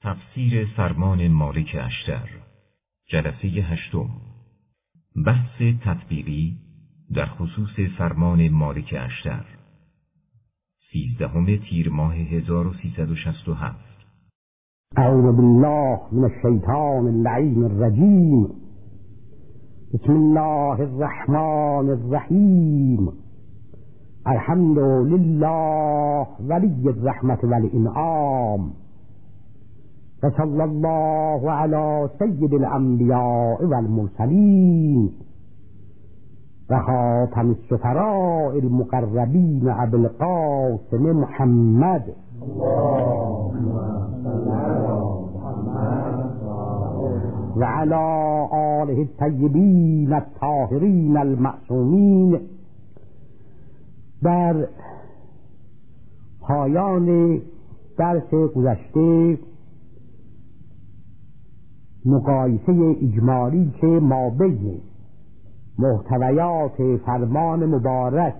تفسیر فرمان مالک اشتر، جلسه 8. بحث تطبیقی در خصوص فرمان مالک اشتر، 13 تیر ماه 1367. اعوذ بالله من الشیطان اللعین الرجیم. بسم الله الرحمن الرحیم. الحمد لله ولی الرحمت والانعام، و صلی الله علی سید الانبیاء والمرسلین و خاتم السفراء المقربین ابی القاسم محمد و علی آله الطیبین الطاهرین المعصومین. در پایان درس گذشته مقایسه اجمالی که ما بین محتویات فرمان مبارک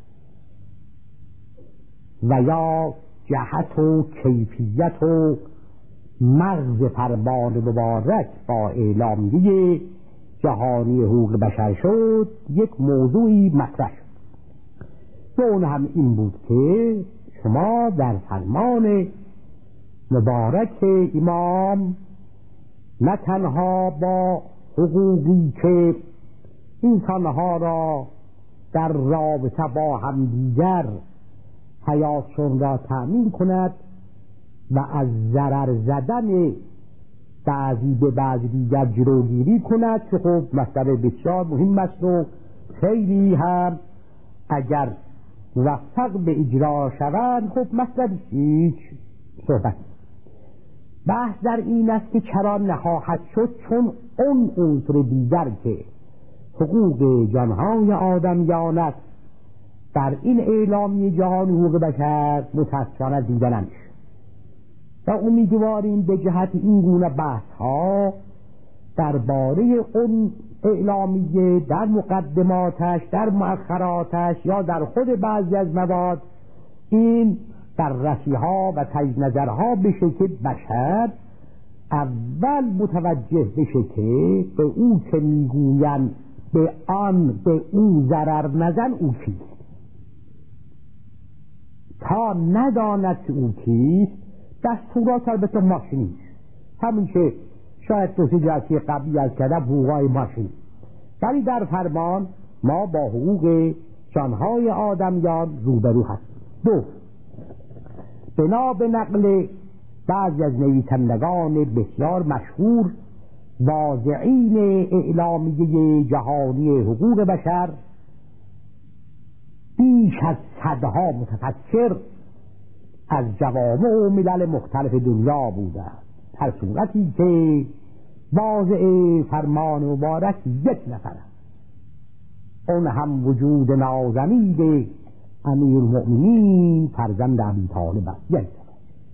و یا جهت و کیفیت و مغز فرمان مبارک با اعلامیه جهانی حقوق بشر شد، یک موضوعی مطرح شد و اون هم این بود که شما در فرمان مبارک امام نه تنها با حقوقی که انسانها را در رابطه با همدیگر حیاتشون را تأمین کند و از ضرر زدن بعضی به بعضی دیگر جلوگیری کند که خب مسئله بسیار مهم است و خیلی هم اگر موفق به اجرا شوند خب مسئله هیچ صحبت. بحث در این است که چرا نخواهد شد، چون اون عنصر دیگر که حقوق جانهای آدمیان است در این اعلامیه جهانی حقوق بشر متاسفانه دیده نمیشه و امیدواریم به جهت این گونه بحث ها درباره اون اعلامیه در مقدماتش، در مؤخراتش یا در خود بعضی از مواد این بررسی ها و تجزیه نظرها بشه که بشر اول متوجه بشه که به او که میگوین به او ضرر نزن او کیست. تا نداند که او کیست دستورات البته ماشینی همین که شاید دوستی جلسه قبلی از کردم حقوقای ماشینی، ولی در فرمان ما با حقوق جانهای آدمیان روبرو هستیم. دو، بنا به نقل بعضی از نویسندگان بسیار مشهور واضعین اعلامیه جهانی حقوق بشر، بیش از صدها متفکر از جوامع و ملل مختلف دنیا بودند. در صورتی که واضع فرمان مبارک یک نفر است، اون هم وجود نازنین امیرالمؤمنین فرزند ابی طالب است. یک نفر.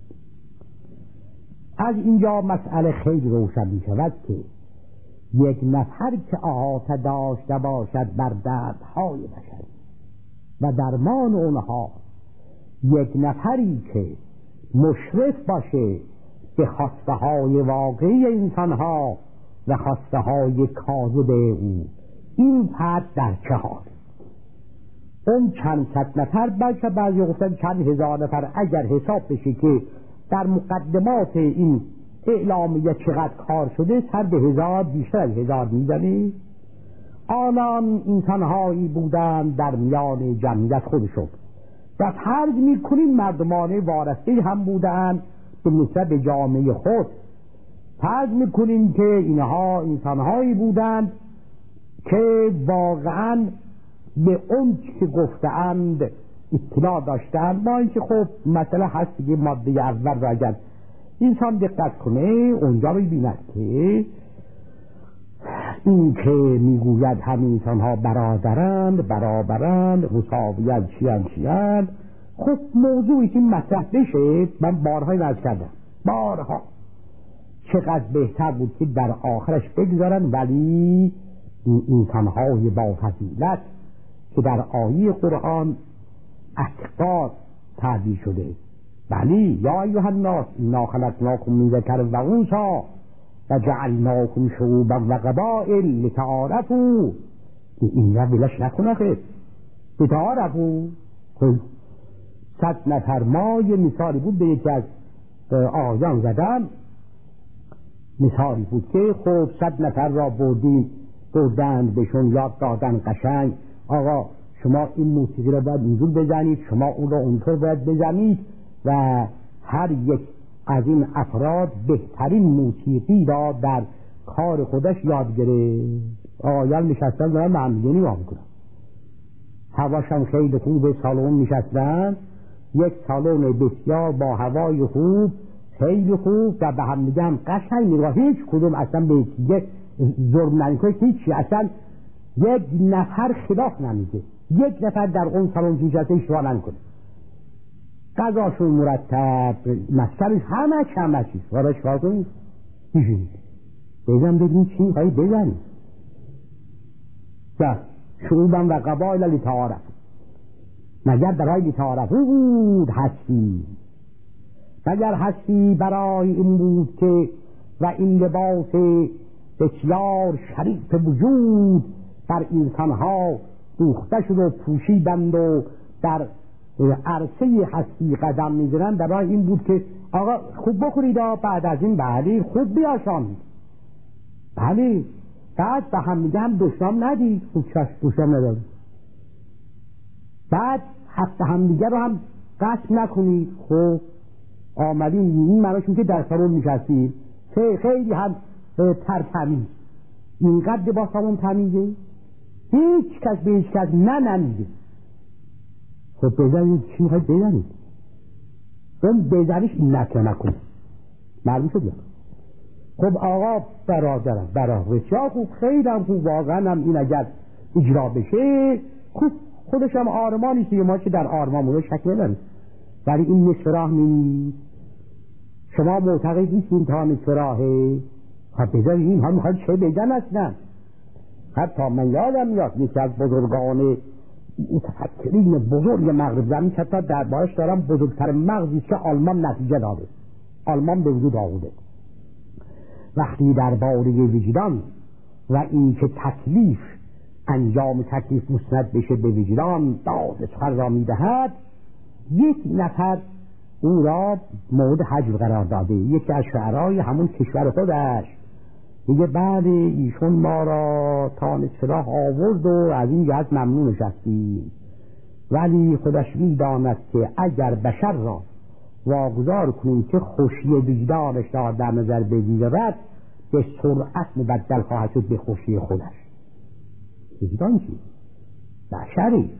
از اینجا مسئله خیلی روشن می شود که یک نفر که احاطه داشته باشد بر دردهای بشری و درمان اونها، یک نفری که مشرف باشه به خواسته های واقعی انسانها و خواسته های کاذب او، این فرد در چه حال؟ اون چند صد نفر، بلکه بعضی گفتن چند هزار نفر اگر حساب بشه که در مقدمات این اعلامیه چقدر کار شده، سر به هزار، بیشتر از 1000 میزنه. آنان انسانهایی بودند در میان جمعیت خودشون و فرض میکنیم مردمان وارسته هم بودند به نسبت به جامعه خود. فرض میکنیم که اینها انسانهایی بودند که واقعا به اون که گفتند اطلاع داشتند، با اینکه خب مسئله هست که ماده اول را اگر انسان دقت کنه اونجا ببیند که این که میگوید هم انسانها برابرند مساویت چیان خب موضوعی که مطرح بشه، من بارها عرض کردم بارها چقدر بهتر بود که در آخرش بگذارن، ولی این انسانهای با فضیلت که در آیه قرآن اتقا تعبیر شده بلی یا ایها الناس انا خلقناکم من ذکر و انثی و جعلناکم شعوبا و قبائل لتعارفوا. این را بلش نکنه خیر لتعارفوا. خب 100 نفر ما یه مثالی بود به یکی از آقایان زدم، مثالی بود که خب 100 نفر را بردند بهشون یاد دادن قشنگ آقا شما این موسیقی را باید اینجور بزنید، شما اون را اونطور باید بزنید و هر یک از این افراد بهترین موسیقی را در کار خودش یاد گرفت. آقایان نشستن دارن معمولی نگاه میکنن، هواشم خیلی خوب، سالن نشستن، یک سالن بسیار با هوای خوب خیلی خوب و به هم میگم قشنگ نگاه، هیچ کدوم اصلا به یک ظلم نمیکنه، هیچی اصلا یک نفر خلاف نمیگه، یک نفر در اون سالن نشسته اشتباه نمیکنه، غذاشون مرتب، مسکنش همه چیز وارد شکار کنید بیشید بگم بگیم چی میخوایی بزنید شعوبا و قبائل لتعارف. مگر برای لتعارفو بود هستی، مگر هستی برای این بود که و این لباس بسیار شریف وجود بر انسانها دوخته شد و پوشیدند و در عرصه هستی قدم می‌گیرند. برای این بود که آقا خوب بخورید بعد از این بله خوب بیاشامید، بله بعد به هم میگم دشنام ندید، خوب دشنام ندارید، بعد حتی هم دیگر رو هم قصد نکنید. خب آمدین این مناشون که در سالن نشستید خیلی هم ترتمیز، اینقدر با سالن تمیزه هیچ کس به هیچ کس نمیگه. خب بزنید چی میخواید بزنید، اون بزنیش نکن معلوم شد یا. خب آقا برادرم بسیار خوب، خیلی هم خوب، واقعا هم این اگر اجرا بشه خوب، خودش هم آرمانیست که ما که در آرمان مورد شک نداریم، ولی این نصف راه نیست. شما معتقد نیستین تا نصف راهه؟ خب بذارید این ها میخواید چه بگن اصلا. حتی من یادم میاد یکی از بزرگان متفکرین بزرگ مغرب زمین که حتی در باش دارم بزرگتر مغزیست که آلمان نتیجه داده، آلمان به وجود آورده وقتی در باره وجدان و این که تکلیف انجام تکلیف مسند بشه به وجدان داد سخن را میدهد، یک نفر او را مورد حجب قرار داده، یکی از شعرهای همون کشور خودش میگه بعد ایشون ما را تا نصف راه آورد و از این جهت ممنون نشستیم، ولی خودش میداند که اگر بشر را واگذار کنیم که خوشی وجدانش را در نظر بگیرد به سرعت مبدل خواهد شد به خوشی خودش. وجدان چی؟ بشری.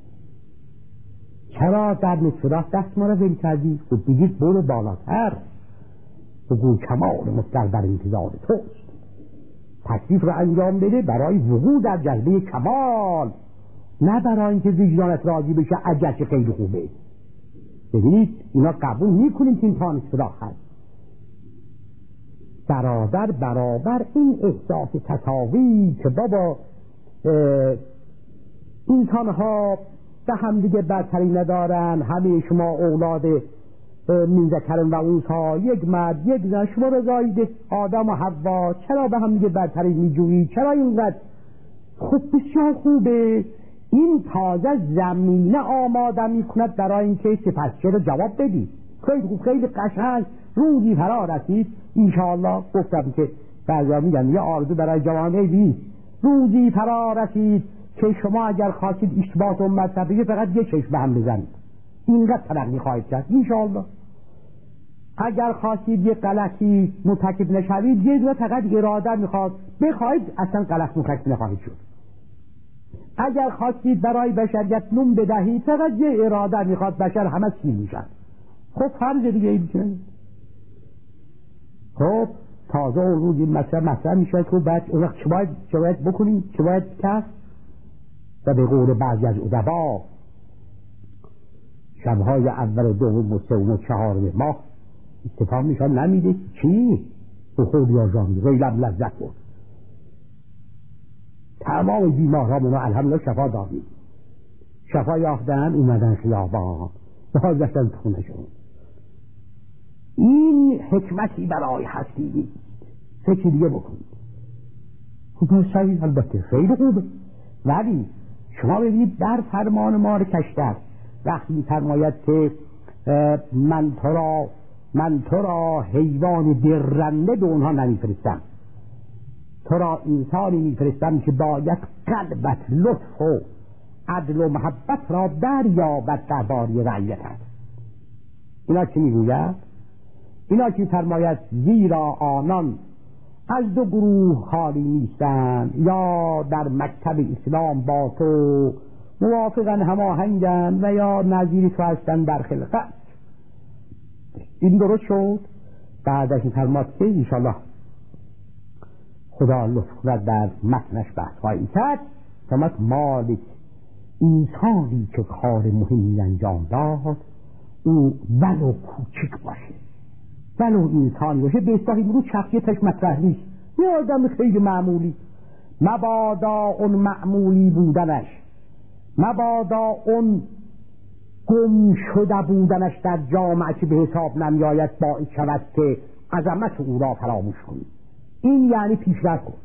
چرا در نصف راه دست ما را ول کردی؟ خب بگید برو بالاتر، بگو کمال مستر در انتظار توست، تکلیف را انجام بده برای وقوع در جذبه کمال، نه برای اینکه وجدانت راضی بشه اگرچه خیلی خوبه. ببینید اینا قبول میکنیم که این تا نصف راه هست. برابر این احساس تساوی که بابا انسانها به هم دیگه برتری ندارن، همه شما اولاد من ذکر و انثی، یک مرد یک زن، شما رضایید آدم و حوا، چرا به هم دیگه برتری میجویید؟ چرا اینقدر؟ خب بسیار خوبه، این تازه زمینه آماده میکند برای اینکه سپسچه رو جواب بدید. خیلی خوب، خیلی قشنگ، روزی فرا رسید انشاءالله. گفتم که بعضیا میگن یه آرزو برای جوانه نیست، روزی فرا رسید که شما اگر خواستید اشتباهتون مطلبه فقط یه چشم به هم بزنید، اینقدر ترقی خواهید کرد انشاءالله. اگر خواستید یه غلطی مرتکب نشوید، یه دونه فقط اراده میخواد بخواید اصلا غلط مرتکب نخواهید شد. اگر خواستید برای بشریت نون بدهید، فقط یه اراده میخواد، بشر همه سیر میشن. خب فرض دیگه این چه؟ خب تازه اون روز این مسئله میشه که بعد اون وقت چه باید بکنیم، چه باید کرد؟ و به قول بعضی از ادبا شبهای اول دوم و سوم و چهارم ماه استفاده میشن نمیده چی؟ بخور یا جان ریلم لذت بود، تمام بیمارامون رو الحمدلله شفا دادیم، شفا یافتن اومدن خیابان بازشتن خونه شون، این حکمتی برای هستی نیست، فکر دیگه بکنید. خب صحیح، البته خیلی خوبه، ولی شما ببینید در فرمان مار کشتر وقتی فرماید که من تو را حیوان درنده به اونها نمیفرستم، تو را انسانی میفرستم که باید قلبت لطف و عدل و محبت را دریابد درباره رعیتت. اینا چی میگوید؟ اینا چی فرماید؟ زیرا آنان از دو گروه خالی نیستند، یا در مکتب اسلام با تو موافقن هماهنگن و یا نظیر تو هستن در خلقت. این درست شد. بعدش این فرماد که انشاءالله خدا لطف و در متنش بحث خواهی کرد. فرماد مالک انسانی که کار مهمی انجام داد او ولو کوچک باشه، ولو انسانی باشه، به اصطلاح امروز شخصیتش مطرح نیست، یه آدم خیلی معمولی، مبادا اون معمولی بودنش، مبادا اون گم شده بودنش در جامعه که به حساب نمیاید باعث شود که عظمت او را فراموش کنی. این یعنی پیشرفت کن،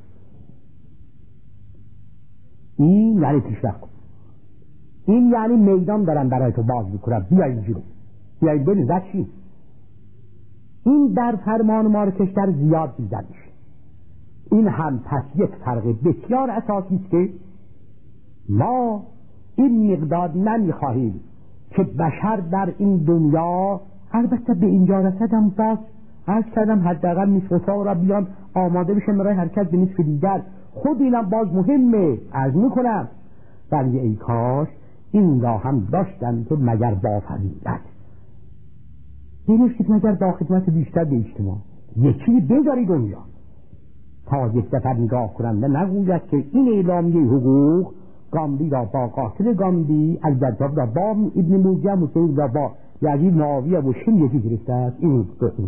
این یعنی پیشرفت کن، این یعنی میدان دارن برای تو باز میکنن، بیایی جلو، بیایی بلی زد. این در فرمان ما رو کشتر زیاد دیدن میشه. این هم پس یک فرق بسیار اساسی است که ما این مقدار نمیخواهیم که بشر در این دنیا، البته به اینجا رسدم باز عرض کردم حداقل نصف ساعت را بیان آماده بشن برای حرکت به نصف دیگر، خود اینم باز مهمه. عرض میکنم ولی ای کاش این را هم داشتن که مگر با فضیلت نمیشید، مگر با خدمت بیشتر به اجتماع یکی بذاری دنیا تا یک دفعه نگاه کننده نگوید که این اعلامیه حقوق گاندی را با قاتل گاندی، الجذاب را با ابن موجم، حسین را با یزید ناویه و شن یکی گرفته است. این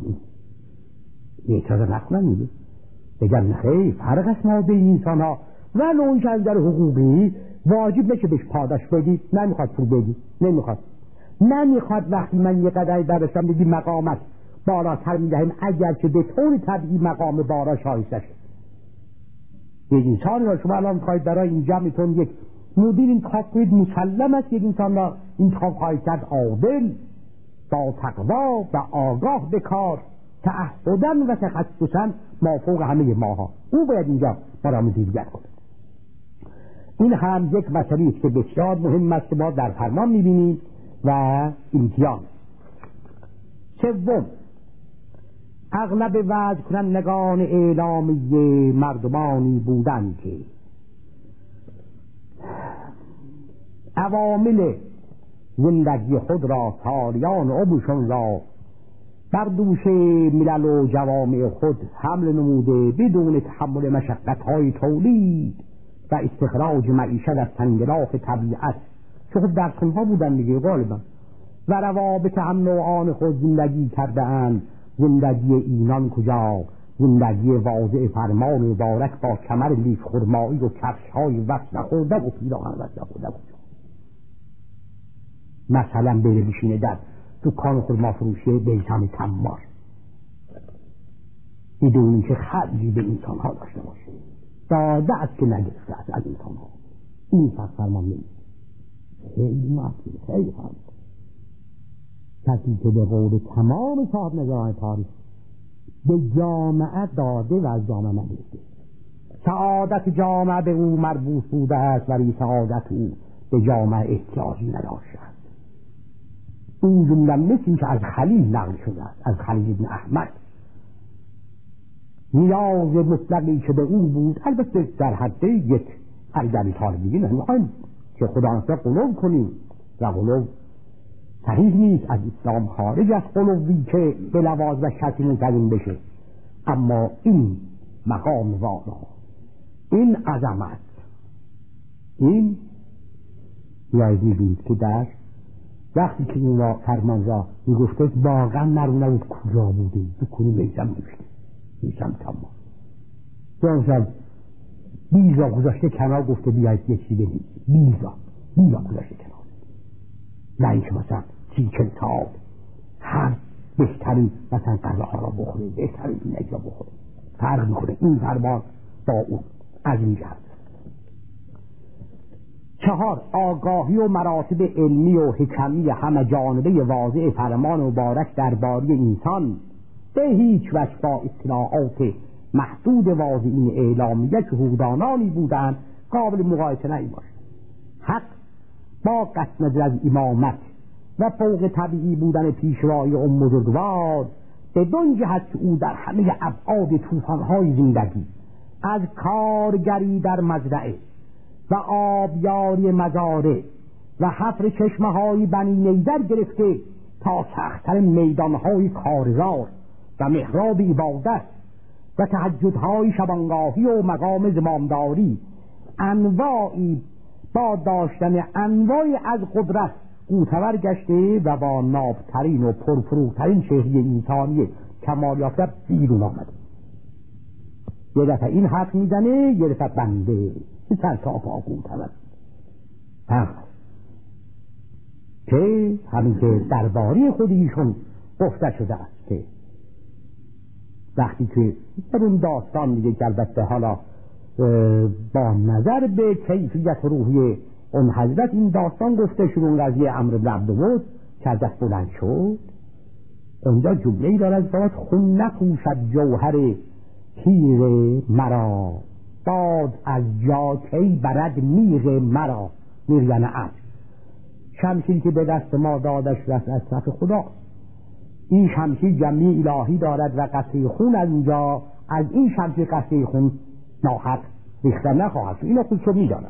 اعتراض نکنن میگه بگم نخیر فرق است ما به انسان ها و اون که از در حقوقی واجب نشه بهش پاداش بدی، نمیخواد پول بدی، نمیخواد وقتی من یه قدری برشم بگی مقامت بالاتر میدهیم اگرچه به طور طبیعی مقام بارا شایسته شد. یک انسانی را شما الان خواهید برای این جمعتون یک مدیر انتخاب کنید، مسلم است یک انسان را انتخاب خواهید کرد عادل با تقوا و آگاه به کار، تعهداً و تخصصاً مافوق همه ماها. او باید اینجا برای مدیریت کنه. این هم یک مسئله است که بسیار مهم است که ما در فرمان می‌بینیم و امتیاز. سوم، اغلب وعظ کنندگان اعلامیه مردمانی بودند که عوامل زندگی خود را تاریان عمرشان را بر دوش ملل و جوامع خود حمل نموده بدون تحمل مشقت‌های تولید و استخراج معیشت از تنگلاف طبیعت، که خود در خونها بودن دیگه غالبا، و روابط هم نوعان خود زندگی کرده اند. زندگی اینان کجا؟ زندگی واضع فرمان مبارک با کمر لیف خرمایی و کفش‌های وصل نخورده و پیراهن وصل نخورده کجا؟ مثلا بره بشینه در دکان خرما فروشی بیتم تمار بدون که خرجی به انسان ها داشته باشه، داده است که نگرفته است از انسان ها. این فرمان نیست. خیلی معصوم، خیلی فرمان. کسی که به قول تمام صاحب نظران تاریخ به جامعه داده و از جامعه نگرفته، سعادت جامعه به او مربوط بوده است ولی سعادت او به جامعه احتیاجی نداشته است. این جمله مثل که از خلیل نقل شده است، از خلیل ابن احمد. نیاز مطلقی که به او بود، البته در حد یک الگری طالبی نمیخوایم که خدا نصر قلوب کنیم و قلوب صحیح نیست، از اسلام خارج از قلوبی که به لواز و شرطی منتظم بشه، اما این مقام والا، این عظمت، این یاد می‌بینید که در وقتی که این فرمان را میگفته واقعا معلوم نبود کجا بوده، بکنی میزم میشته میزم تمام جانشان بیزا گذاشته کنار، گفته بیاید یه چی بدید، بیزا گذاشته کنار، نه اینکه مثلا 30-40 سال هر بهترین مثلا غذاها را بخوره، بهترین اینک را بخوره. فرق میکنه این فرمان با اون از این جهت. 4 آگاهی و مراتب علمی و حکمی همه جانبه واضح فرمان مبارک درباره انسان به هیچ وجه با اطلاعات محدود واضحین اعلامیه که حقوقدانانی بودند قابل مقایسه نمیباشد. حق با قطع نظر از امامت و فوق طبیعی بودن پیشوای اون بزرگوار به دو جهت که او در همه ابعاد طوفان‌های زندگی از کارگری در مزرعه و آبیاری مزارع و حفر چشمه‌های بنی نیدر گرفته تا سخت‌تر میدان‌های کارزار و محراب عبادت و تهجدهای شبانگاهی و مقام زمامداری انواعی با داشتن انواعی از قدرت قوتور گشته و با نابترین و پرفروغترین چهره انسانی کمال یافته بیرون آمده. یه دفعه این حق میزنه، یه دفعه بنده که چند تا قوتور که همین که درباره خود ایشون گفته شده است که وقتی که در اون داستان میگه که البته حالا با نظر به کیفیت روحی اون حضرت این داستان گفته شد، اون قضیه عمرو بن عبدود که ازش بلند شد اونجا جمله‌ای دارد که خون نپوشد جوهر تیغ مرا، باد از جا کی برد میغ مرا. میغ یعنی عجز. شمشیری که به دست ما دادش رفت از طرف خدا. این شمشیر جمعی الهی دارد و قطره خون از اینجا از این شمشیر قطره خون ناحق ریختن نخواهد. اینو خودشو میداند.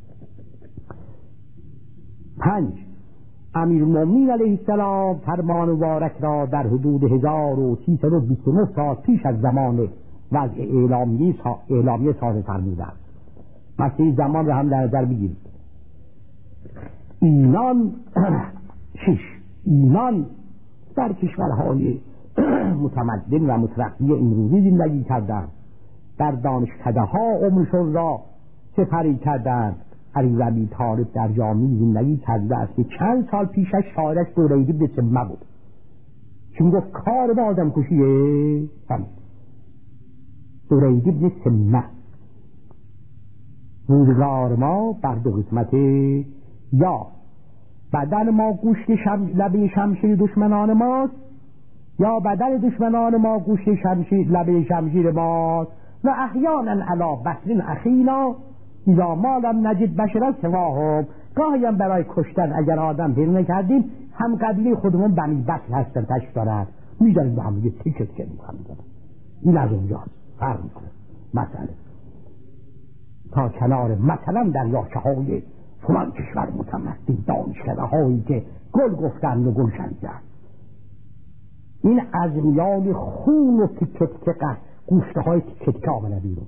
5 امیرالمومنین علیه السلام فرمان مبارک را در حدود 1329 سال پیش از زمان وضع اعلامیه صادر فرمودند. مسئله زمان را هم در نظر بگیرید. اینان 6 اینان در کشورهای متمدن و مترقی امروزی زندگی کردند، در دانشکده ها عمرشون را سپری کردند. علی ابی طالب در جامعه زندگی کرده است که چند سال پیشش شاعرش دورید ابن سمه بود که میگفت کار با آدم کشیه. دورید ابن سمه روزگار ما بر دو قسمت، یا بدن ما گوشت لبه شمشیر دشمنان ماست، یا بدن دشمنان ما گوشت لبه شمشیر ماست. و احیانا علا بطن اخینا اذا ما لم نجد بشرا سواهم. گاهی هم برای کشتن اگر آدم پیدا نکردیم هم قبیله خودمون بنی بکر هستن تشت دارن میداریم با هم دیگه تیکت که میکنم. این از اونجاست فرق میکنه. مسئله تا کنار مثلا دریاچه های فلان کشور متمدن دانشکده هایی که گل گفتند و گل شنیدند، این از میان خون و تیکت گوشته های تیکت آمده بیرون.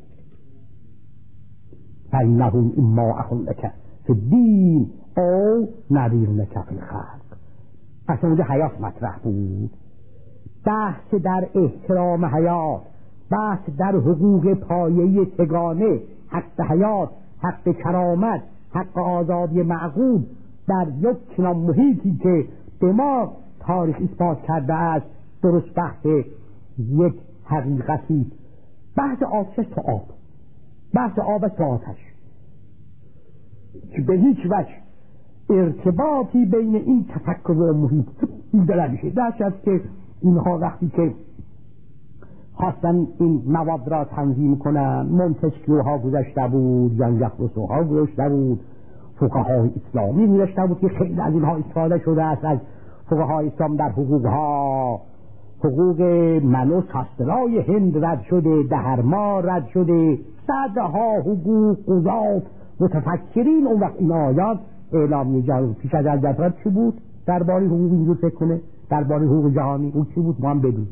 فإنهم اما اخ لک فی الدین او نذیر لک فی الخلق. اصلا اونجا حیات مطرح بود، بحث در احترام حیات، بحث در حقوق پایه‌ای سگانه، حق حیات، حق کرامت، حق آزادی معقول در یک چنان محیطی که به ما تاریخ اثبات کرده است درست بحث یک حقیقتی. بحث آتش تا آب، بحث آب تا آتش که به هیچ وجه ارتباطی بین این تفکر و محیط دیده نمیشه. درست است که اینها وقتی که خواستن این مواد را تنظیم کنن، مونتسکیوها گذاشته بود، ژان ژاک روسوها گذاشته بود، فقهای اسلامی گذاشته بود که خیلی از اینها استفاده شده است از فقهای اسلام در حقوقها. حقوق منوس هسترای هند رد شده، دهرما رد شده، صدها حقوق قضات متفکرین. اون وقت این آیات اعلامیه جهانی پیش از حضرت چی بود درباره حقوق اینجور فکر کنه، درباره حقوق جهانی اون چی بود ما هم بدون.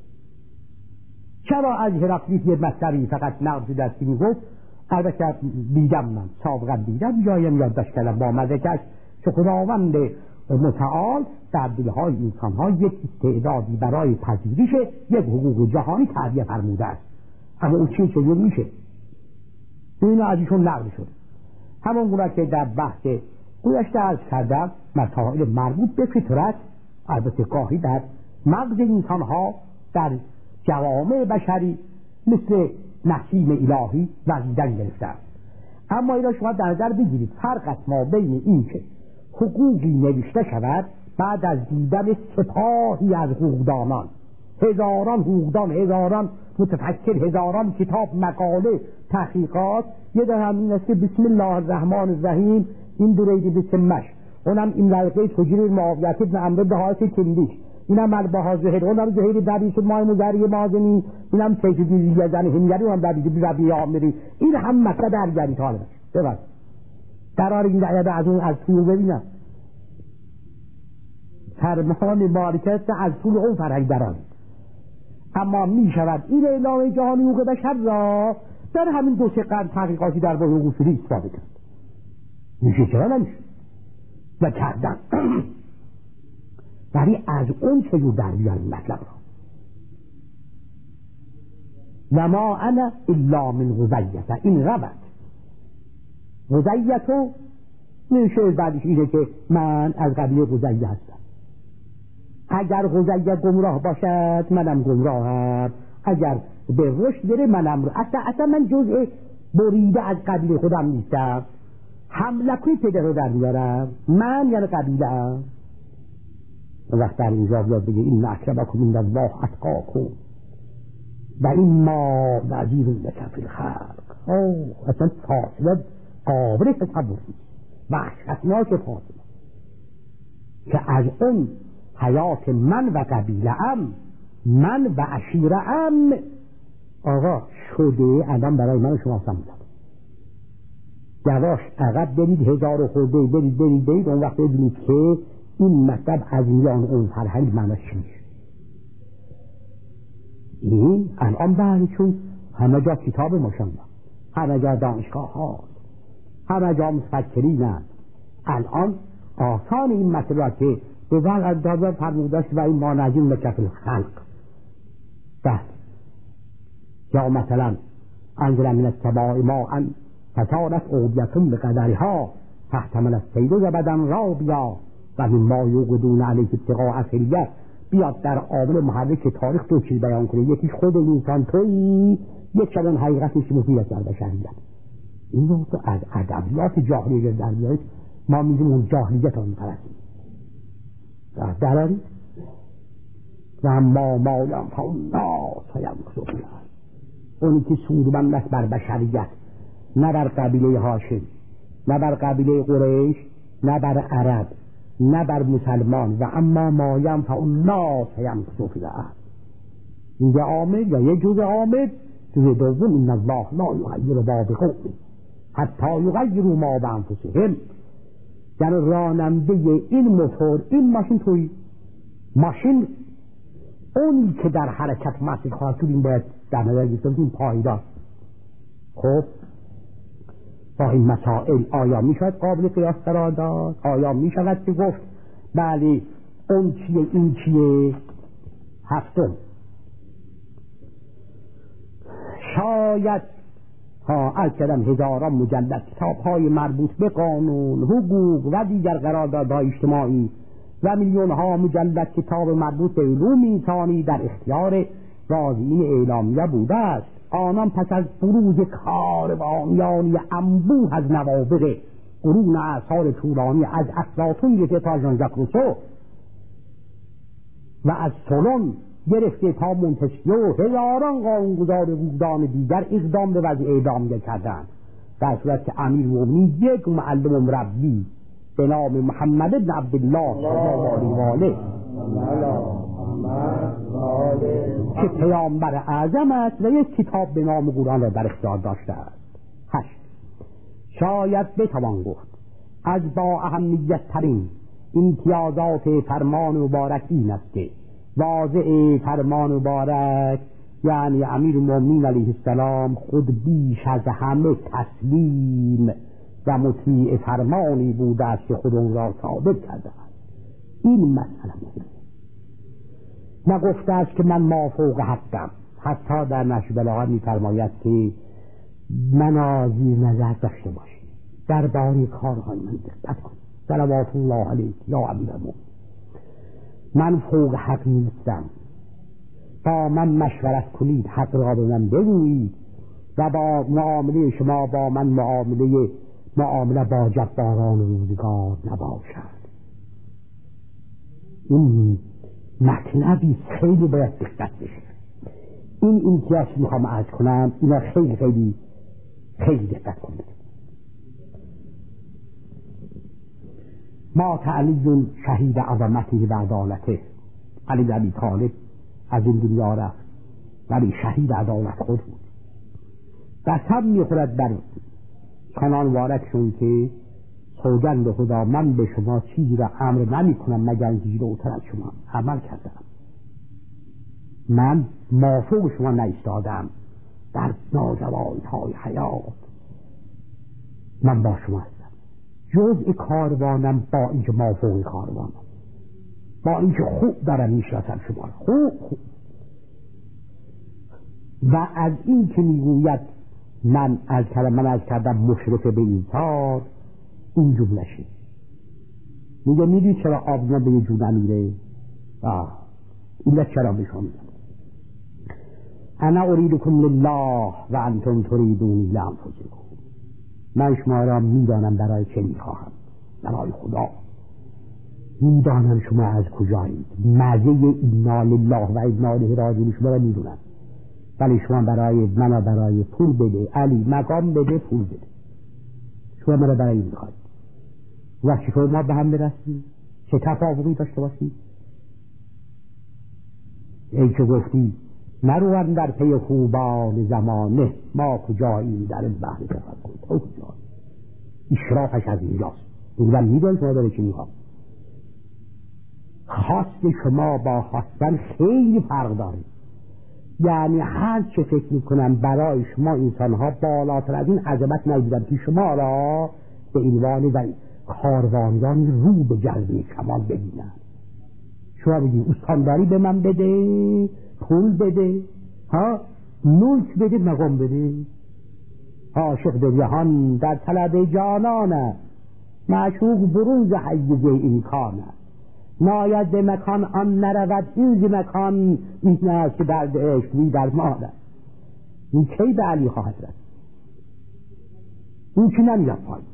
چرا از هرقلیس یه مطلبی فقط نقل شده است که میگفت، البته دیدم من سابقا دیدم جایم یادداشت کردم با مزکش که خداوند متعال در دلهای انسانها یک استعدادی برای پذیرش یک حقوق جهانی تعبیه فرموده است. اما اون چجور میشه؟ این ازشون نقل شده. همون گونه که در بحث گذشته عرض کردم مسائل مربوط به فطرت، البته گاهی در مغز انسان ها در جوامع بشری مثل نسیم الهی وزیدن گرفته است. اما این را شما در نظر بگیرید، فرق است ما بین این که حقوقی نوشته شود بعد از دیدن سپاهی از حقوقدانان، هزاران حقوقدان، هزاران متفکر، هزاران کتاب، مقاله، تحقیقات، یه در همین است که بسم الله الرحمن الرحیم این درید بسمش، اونم این ورقه تجریر معاویت ابن عمرو به حالت کلیش، اینم مربها زهر، اونم زهری بردیش ماه مزری مازنی، اینم تجدیدی یزن هنگری، اونم بردیش ربی آمری. این هم مطلب ارگری طالب است. ببین قرار این دعیه از اون از طول ببینم فرمان مالکیت از طول اون فرهنگ دران. اما می شود این اعلام جهانی حقوق بشر را در همین 2-3 قرن تحقیقاتی در باره حقوق اصولی استفاده کرد. میشه چرا نمیشه و کردن. ولی از اون چجور در بیان مطلب را و ما انا الا من غزیت، این ربط غزیتو میشه بعدش اینه که من از قبیله غزیه هستم. اگر غزیه گمراه باشد منم گمراهم، اگر به رشد بره منم اصلا من جزء بریده از قبیله خودم نیستم. حملکوی پدر رو در میارم، من یعنی قبیله ام. وقت در اینجا بیاد بگه این اکرمکم عند الله اتقاکم و این ما نذیر لکم فی الخلق، اصلا فاصله قابل تصور نیست، وحشتناک فاصله که از اون حیات من و قبیله ام، من و عشیره ام آقا شده الان برای من و شما سمجد. یواش عقب برید، 1000 خورده برید اون وقت ببینید که این مطلب از میان اون فرهنگ معناش چیه. این الان بله، چون همه جا کتاب ماشاءالله، همه جا دانشگاه ها، همه جا متفکرین هست. الان آسان این مطلب که به ذل از دادر فرمودست و این ما نجیم لکف الخلق بس. یا مثلا انزل من السماء ماء فصارت اودیة بقدرها فاحتمل السیل زبدا رابیا و مما یوقدون علیه ابتغاء حلیة. بیاد در عامل محرک تاریخ 2 چیز بیان کنه، یکی خود انسان تویی، یک شبان حقیقتش مفید است در بشریت. این رو از ادبیات جاهلیه در بیارید، ما میگیم اون جاهلیت رو میپرستیم دراری و اما ما ینفع الناس فینقص فی الارض. اونی که سودمند است بر بشریت، نه بر قبیله هاشم، نه بر قبیله قریش، نه بر عرب، نه بر مسلمان. و اما ما ینفع الناس فینقص فی الارض. این عامل یا یه جزء عامل. جزء دوم ان الله لا یغیر ما بقوم حتی یغیروا ما بانفسهم. یعنی راننده این موتور، این ماشین توی ماشین اونی که در حرکت مسیر خواهد شد، این باید در نظر گرفته این پایدار. خب با این مسائل آیا می شود قابل قیاس قرار داد؟ آیا می شود که گفت بله اون چیه این چیه؟ هفتم، شاید الکلم هزاران مجلد کتاب های مربوط به قانون، حقوق و دیگر قراردادهای اجتماعی و میلیون ها مجلد کتاب مربوط به علوم انسانی در اختیار راضیین اعلامیه بوده است. آنان پس از بروز کاروانیانی انبوه از نوابغ قرون اعصار طولانی، از افلاطون گرفته تا ژان ژاک روسو و از سولون گرفته تا مونتسکیو، هزاران قانونگذار حقوقدان دیگر اقدام به وضع اعدامیه کردند، در صورت که امیرالمومنین یک معلم و مربی به نام محمد بن عبدالله صلی الله علیه که پیامبر اعظم است و یک کتاب به نام قرآن را در اختیار داشته است. 8. شاید بتوان گفت از با اهمیت ترین امتیازات فرمان مبارک این است که واضع فرمان مبارک یعنی امیرالمومنین علیه السلام خود بیش از همه تسلیم و مطیع فرمانی بوده است که خود اون را ثابت کرده است. این مسئله نگفته است که من مافوق حقم. حتی در نشر بلاغت می‌فرماید که منا زیر نظر داشته باشید درباره کارهای من دقت کنید. صلوات الله علیه یا امیرالمومنین. من فوق حق نیستم، با من مشورت کنید، حق را به من بگویید و با معامله شما با من معامله با جباران روزگار نباشد. این مطلبی خیلی باید دقت بشه. این امتیاز میخوام عرض کنم، اینا خیلی خیلی خیلی دقت کنید. ما علی شهید عظمته و عدالته. علی بن ابی طالب از این دنیا رفت ولی شهید عدالت خود بود. قسم میخورد بر کنان وارکشون که سوگند به خدا من به شما چیزی را امر نمی کنم مگر اینکه جلوتر از شما عمل کردم. من مافوق شما نایستادم در ناجوانی‌های حیات. من با شما هستم، جزء کاروانم، با اینکه مافوق کاروانم، با اینکه خوب دارم میشناسم شما خوب. و از این که میگوید من از کردم مشرف به ایثار، این جملشه میگه میدونی چرا آبزمان به یه جون نمیره؟ این چرا میشون انا اریدکم لله و انتم تریدونی لانفسکم. من شما را میدانم برای چه میخواهم، برای خدا. میدانم شما از کجایید، مزه اینا لله و انا الیه راجعون شما را میدونم، ولی شما برای من برای پول بده، علی مقام بده، پول بده. شما من برای این میخواید و چطور ما به هم برسیم؟ چه تفاوقی داشته باشیم؟ ای که گفتی نروان در پی خوبان زمانه، ما کجاییم در این بحر تفکر. تو کجایی؟ اشرافش از اینجاست. من میدونم شما داره چی میخوام. خواست شما با خواستن خیلی فرق داره. یعنی هر چه فکر میکنم برای شما انسانها بالاتر از این عظمت ندیدم که شما را به عنوان و کاروانیان رو به جلوه کمال ببینن. شما بگید استانداری به من بده، پول بده، ملک بده، مقام بده. عاشق در جهان در طلب جانانه، معشوق برون ز حیز امکانه. ناید به مکان آن نرود این ز مکان، این است که درد عشقی در مانه. این کی به علی خواهد رسید؟ این که نمیاد پای.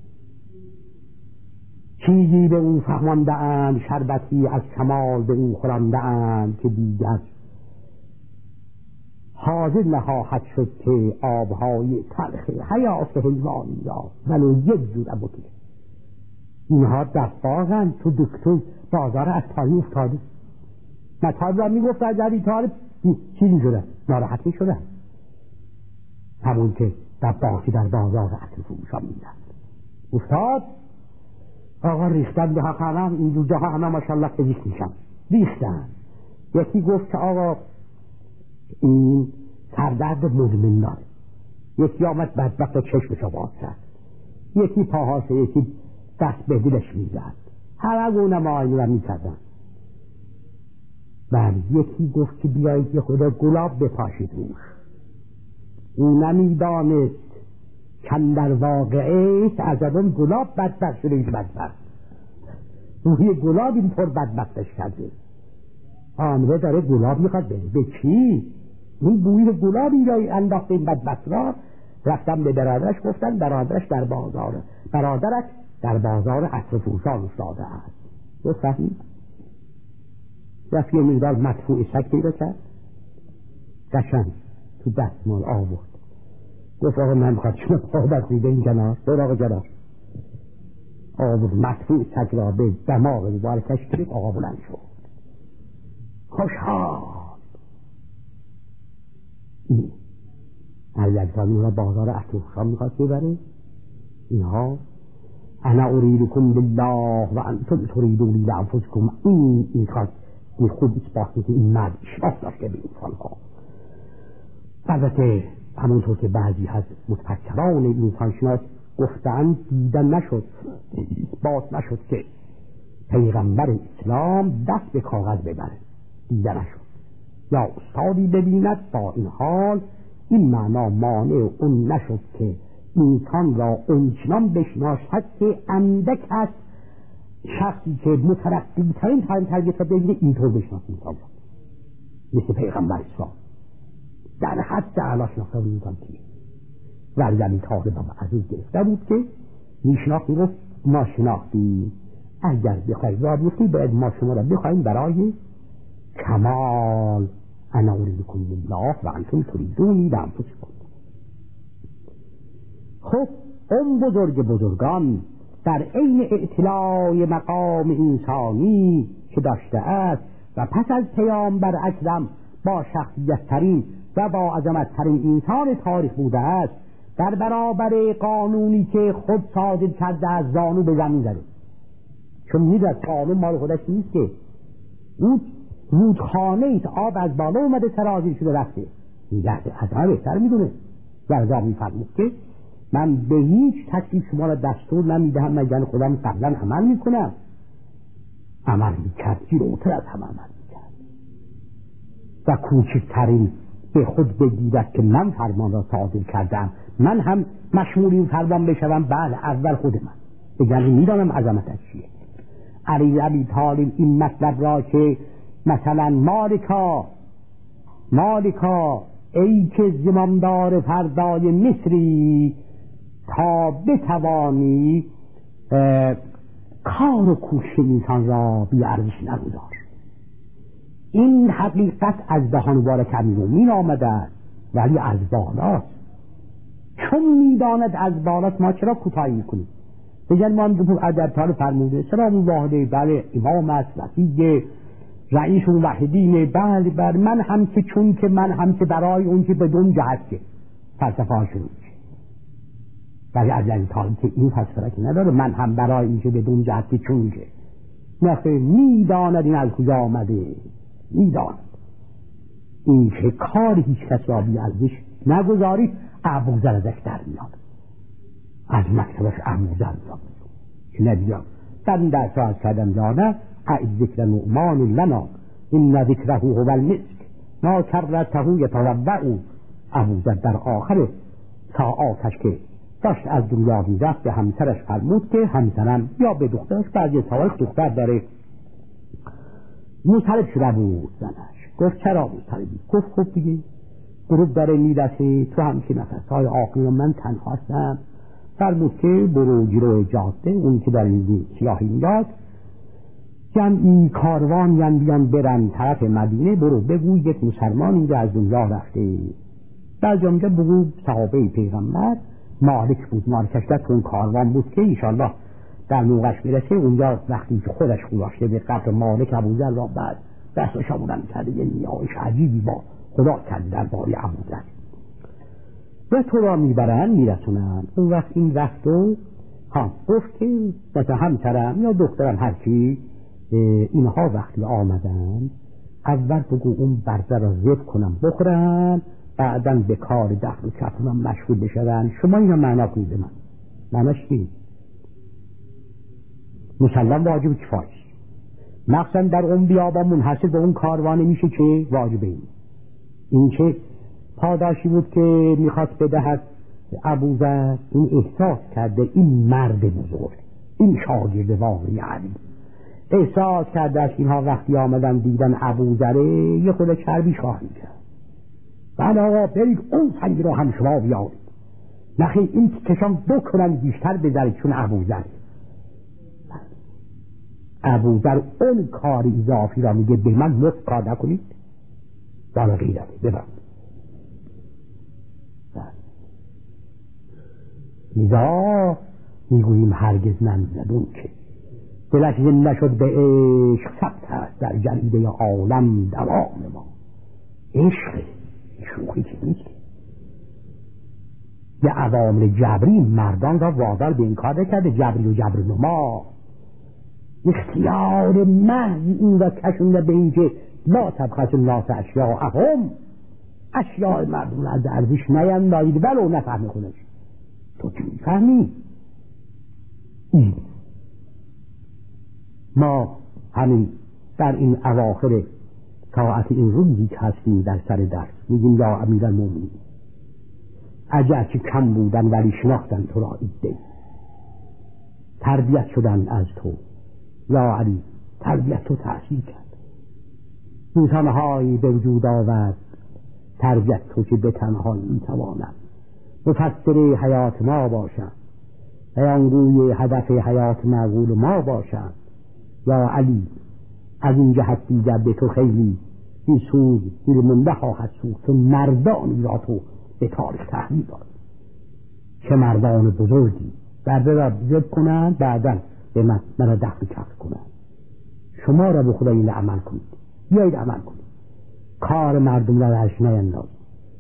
چیزی به او فهمانده اند، شربتی از کمال به او خورانده اند، که دیگر حاضر نخواهد شد که آبهای تلخ حیات حیوانی را ولو یک جور بکشه. اینها دفاقن تو دکتر بازار عطاری افتاده. مطالب را میگفت از علی طالب چیزی شده، ناراحت شده، همون که دباغی در بازار عطر فروشان میدن افتاد. آقا ریختن به حق همم، این دو جاها همه ماشاءالله فزیک میشن، ریختن. یکی گفت که آقا این سردرد مزمن داره. یکی آمد بدبخت چشمشو باز کرد، یکی پاهاشه، یکی دست به دلش میزد، همه گونه معاینه را میکردن. بله یکی گفت که بیایید یه خود گلاب بپاشید روش. او نمیدانست کن در واقعه از اون گلاب بدبخت شده، ایش بدبخت روحی گلاب این پر بدبختش کرده. آمده داره گلاب میخواد به کی؟ این بوی گلاب اینجا انداخت این بدبخت را. رفتم به برادرش گفتن برادرش در بازار، برادرش در بازار عطر فروشان افتاده است. تو فهمید؟ رفت یه مقدار مدفوع شک پیدا کرد، قشنگ تو دستمال آورد، گفت آقا من میخواد شما پا بسیده این کنار، دور آقا کنار آورد مدفوع شک را به دماغ مبارکش کرد. آقا بلند شد خوشحال. این علیزانی را بازار عطر فروشان میخواد ببره. اینها انا اریدکم بالله و انتم تریدون لانفسکم. این خواست این خود اثبات که این مرد اشراف داشته به انسانها. البته همونطور که بعضی از متفکران انسانشناس گفتند دیدن نشد، اثبات نشد که پیغمبر اسلام دست به کاغذ ببره، دیدن نشد. یا استادی ببیند با این حال این معنا مانع اون نشد که انسان را اونچنان بشناسد که اندک است شخصی که مترقی ترین تربیت را بگیره اینطور بشناسیم مثل پیغمبر اسلام در حد اعلی شناخته بود میکنم که ورزمی طالب هم عزیز گرفته بود که میشناخت میگفت ما شناختیم اگر بخواهید را بیفتی باید ما شما را بخواهیم برای کمال انا اریدکم بالله و انتم تریدونی بانفسکم. خب اون بزرگان در عین اعتلای مقام انسانی که داشته است و پس از پیامبر اکرم با شخصیت ترین و با عظمت ترین انسان تاریخ بوده است، در برابر قانونی که خود صادر کرده از زانو به زمین زده، چون میدونید قانون مال خودش نیست که اون رودخانه ایست، آب از بالا اومده سرازیر شده رفته، میگه از همه بهتر میدونه و ازا میفرمود که من به هیچ تکلیف شما را دستور نمیدهم مگر خودم قبلا عمل میکنم. عمل میکرد، جلوتر از همه عمل میکرد و کوچکترین به خود بگیرد که من فرمان را صادر کردم، من هم مشمول این فرمان بشوم. بله اول خود من بگم میدانم عظمتش چیه. علی ابی طالب این مطلب را که مثلا مالکا ای که زمامدار فردای مصری تا بتوانی کار و کوشش انسان را بی ارزش نگذار. این حقیقت از دهان مبارک امیرالمومنین آمده ولی از بالاست، چون میداند از بالاست ما چرا کوتاهی میکنیم؟ بگن ما هم ادبتار فرموده سلام الله علیه، بله امام است، وسیع رئیس الوحیدین، بله من هم که چون که من هم که برای اون که بدون جهت که فلسفه ها شروع میشه، ولی از این طالب که این فلسفه که نداره من هم برای این که بدون جهت که چون که نخیر میداند این از کجا آمده، میداند این که کار هیچ کس را بی ارزش نگذارید. ابوذر ازش در میاد، از مکتبش ابوذر میاد که نبیام در این درس را از کردم جانه اعید ذکر نعمان لنا این ذکره هو المسک ما کرته یتوضع. ابوذر در آخر ساعاتش که داشت از دنیا میرفت به همسرش فرمود که همسرم یا به دخترش، بعضی سوالش دختر داره، مضطرب شده بود زنش. گفت چرا مضطربی؟ گفت خب دیگه غروب داره میرسه، تو هم که نفسهای آخری من تنها هستم. فرمود که برو جلو جاده اون که در این سیاهی میاد جمعی کاروان یعنی بیان برن طرف مدینه، برو بگو یک مسلمان اینجا از دنیا رفته. بعد اونجا بگو صحابه پیغمبر مالک بود، مالکش دست اون کاروان بود که ایشالله در موقعش برسه اونجا وقتی که خودش گذاشته به قبر مالک ابوذر را بعد دستش آمدن کرده یه نیایش عجیبی با خدا کرده در باری ابوذر و تو را میبرن میرسونن. اون وقت این وقت رو گفت که مثلا همسرم یا دخترم هرچی اینها وقتی آمدن اول بگو اون برزه را ذبح کنم بخورن، بعداً به کار دخل و کفنم مشغول بشون. شما اینا معنا کنید من معناش چی؟ مسلم واجب کفایه، مخصوصا در اون بیابان منحصر به اون کاروانه میشه که واجبه. این که پاداشی بود که میخواست بدهد ابوذر، این احساس کرده این مرد بزرگ، این شاگرد واقعی علی احساس کرده اینها وقتی آمدن دیدن ابوذر یه خود چربی خواهی کرد. بله آقا برید اون سنگ رو هم شما بیارید، نخیر این کشان بکنن بیشتر بذارید چون ابوذر اون کار اضافی را میگه به من مفت کار نکنید بالا غیرته ببرد. لذا میگوییم هرگز نمیزد اون که دلش زنده شد به عشق ثبت است در جریده عالم دوام ما. عشق شوخی که نیست، یه عوامل جبری مردان را وادار به این کار نکرده. جبری و جبر نما اختیار محض این را کشونده به این که لا تبخسوا الناس اشیاءهم، اشیاء مردم از ارزش نیندازید ولو نفهمی خودش. تو چی میفهمی؟ ما همین در این اواخر ساعت این روزی که هستیم در سر درس میگیم یا امیرالمومنین اگر که کم بودن ولی شناختن تو را ایده، تربیت شدن از تو، یا علی تربیت تو تأثیر کرد، انسانهایی به وجود آورد تربیت تو که به تنهایی میتواند مفسر حیات ما باشند، بیانگوی هدف حیات معقول ما باشند. یا علی از این جهت دیگر به تو خیلی این سود دلمنده خواهد سود که مردانی را تو به تاریخ تحمیل داد. چه مردان بزرگی برده را بزرگ کنند بعدا به من را دفن کرد کنند. شما را به خدا این عمل کنید، بیایید عمل کنید، کار مردم را درش نیندازید،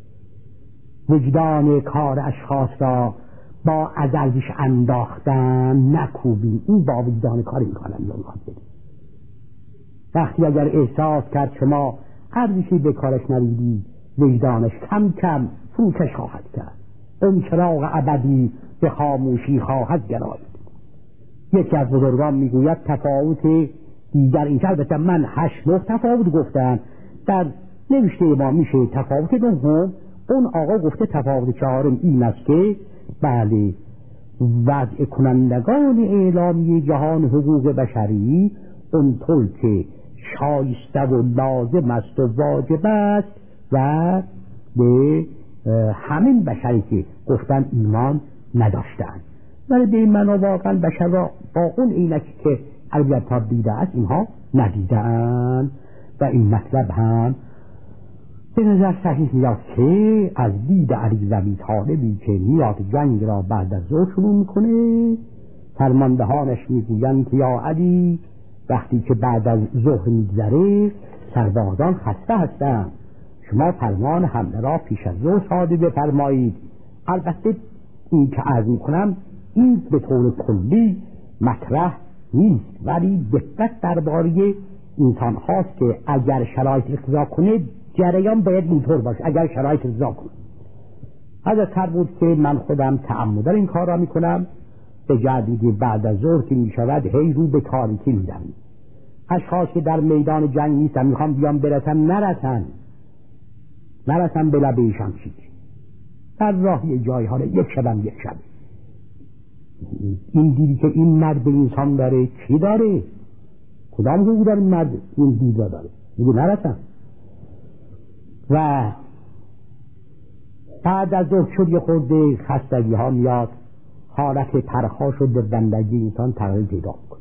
وجدان کار اشخاص را با ازلش انداختن نکوبید. این با وجدان کار این کار انجام بدید. وقتی اگر احساس کرد شما ارزشی به کارش ندیدید، وجدانش کم کم فروکش خواهد کرد، اون چراغ ابدی به خاموشی خواهد گرایید. یکی از بزرگان میگوید تفاوت دیگر این، البته من 8-9 تفاوت گفتم، در نوشته ما میشه تفاوت دوم. اون آقا گفته تفاوت چهارم این است که بله وضع کنندگان اعلامیه جهان حقوق بشری اونطور که شایسته و لازم است و واجب است و به همین بشری که گفتن ایمان نداشتن، ولی به این معنا واقعا بشر را با اون عینکی که البته دیده است اینها ندیدن. و این مطلب هم به نظر صحیح میاد که از دید علی و ابی طالبی که میاد جنگ را بعد از ظهر شروع میکنه، فرماندهانش میگویند که یا علی وقتی که بعد از ظهر میگذره سربازان خسته هستند، شما فرمان حمله را پیش از ظهر صادر بفرمایید. البته این که عرض میکنم این به طور کلی مطرح نیست، ولی دقت درباره انسان هاست که اگر شرایط اقتضا کنه جریان باید اینطور باشه. اگر شرایط اقتضا کنه حضرت بود که من خودم تعمداً این کار را میکنم، به جدیدی بعد از ظهر که میشود هی رو به تاریکی میدم. اشخاص که در میدان جنگ نیستن میخوام بیان برسن نرسن به لبه شمشیر، در راه جای حالا یک شب این دیدی که این مرد انسان داره چی داره؟ کدام حقوق داره مرد این دید را داره؟ میگه نرسن. و بعد از ظهر شد یه خورده خستگی ها میاد، حالت پرخاش و دردندگی انسان تغییر پیدا کنه.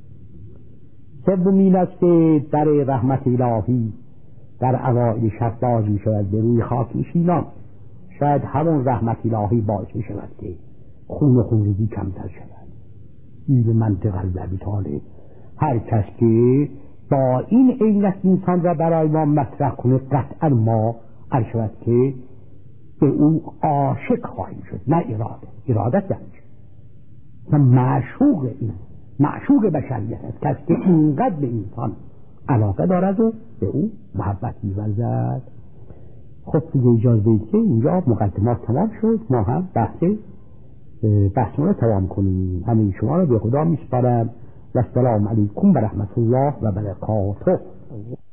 سومین است که در رحمت الهی در اوایل شب باز می شود به روی خاک نشینان. شاید همون رحمت الهی باعث می شود که خون و خونریزی کمتر شود. این منطق ابی طالب هر کس که با این عینت انسان را برای ما مطرح کنه قطعا ما شود که به او عاشق خواهیم شد، نه ارادت دنج و معشوق بشریت است. کسی که اینقدر به انسان علاقه دارد و به او محبت می‌ورزد. خب دیگه اجازه بدید که اینجا مقدمات تمام شد، ما هم بحث رو تمام کنیم. همین شما رو به خدا میسپارم و السلام علیکم و رحمت الله و برکاته.